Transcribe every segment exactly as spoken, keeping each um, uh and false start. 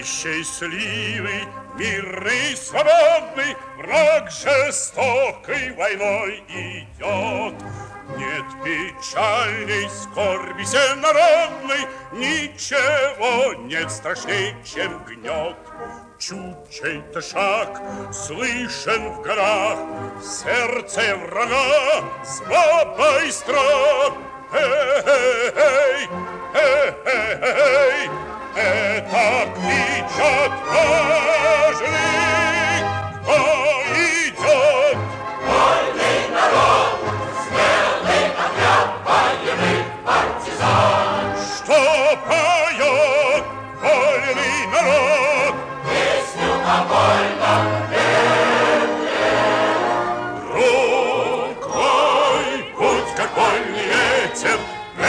счастливый, мирный, свободный, враг жестокой войной идет. Нет печальней, скорби всенародной, ничего нет страшней, чем гнет. Чуть чей-то шаг слышен в горах, в сердце врага злоба и страх. Эй, эй, эй, эй, это кричат важный, кто идет. Вольный народ, смелый отряд, боевых партизан. Что поет вольный народ? Песню о вольном ветре. Друг мой, будь как вольный ветер,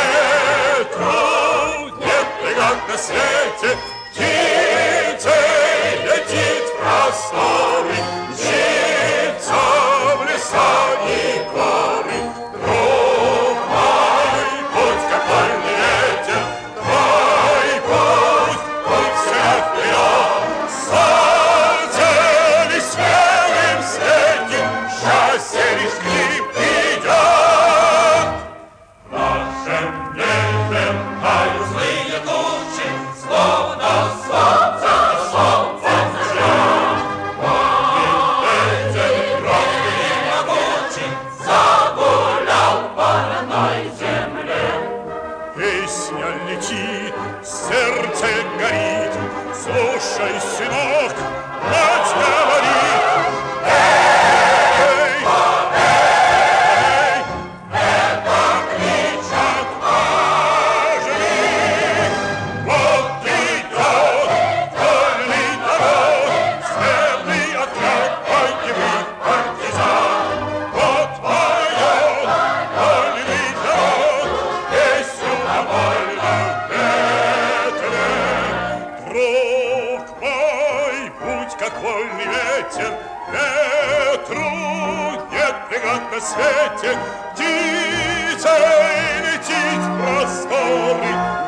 ветру нет преград на свете. Птицей летит в просторы, мчится в леса и горы. Друг мой, будь как вольный ветер, твой путь, путь всегда вперед. Солнце лишь смелым светит, счастье лишь к ним идет. В нашем небе тают злые тучи, словно солнце, солнце зажжет. Вольный ветер, грозный и могучий, загулял по родной земле. Песня летит, сердце горит, слушай, сынок, мать говорит. Эй, эй, это кричат важный, вот идет вольный народ, смелый отряд боевых партизан. Вот поет вольный народ песню о вольном ветре. Друг мой, будь как вольный ветер, ветру нет преград на свете. Птицей летит в просторы,